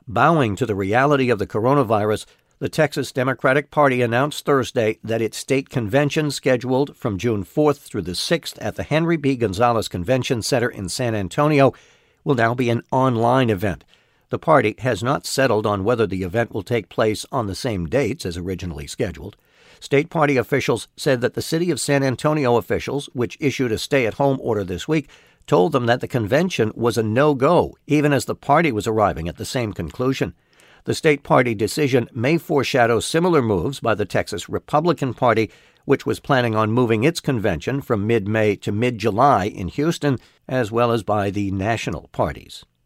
Bowing to the reality of the coronavirus, the Texas Democratic Party announced Thursday that its state convention, scheduled from June 4th through the 6th at the Henry B. Gonzalez Convention Center in San Antonio, will now be an online event. The party has not settled on whether the event will take place on the same dates as originally scheduled. State party officials said that the city of San Antonio officials, which issued a stay-at-home order this week, told them that the convention was a no-go, even as the party was arriving at the same conclusion. The state party decision may foreshadow similar moves by the Texas Republican Party, which was planning on moving its convention from mid-May to mid-July in Houston, as well as by the national parties.